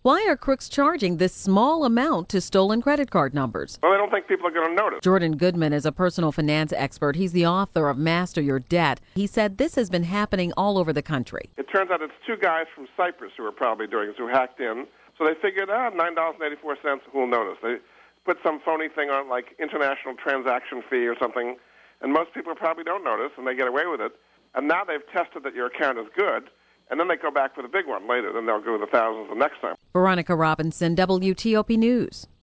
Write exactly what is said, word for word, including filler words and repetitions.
Why are crooks charging this small amount to stolen credit card numbers? Well, I don't think people are going to notice. Jordan Goodman is a personal finance expert. He's the author of Master Your Debt. He said this has been happening all over the country. It turns out it's two guys from Cyprus who are probably doing this, who hacked in. So they figured, ah, nine dollars and eighty-four cents, who will notice? They put some phony thing on, like international transaction fee or something, and most people probably don't notice, and they get away with it. And now they've tested that your account is good, and then they go back for the big one later. Then they'll go with the thousands the next time. Veronica Robinson, W T O P News.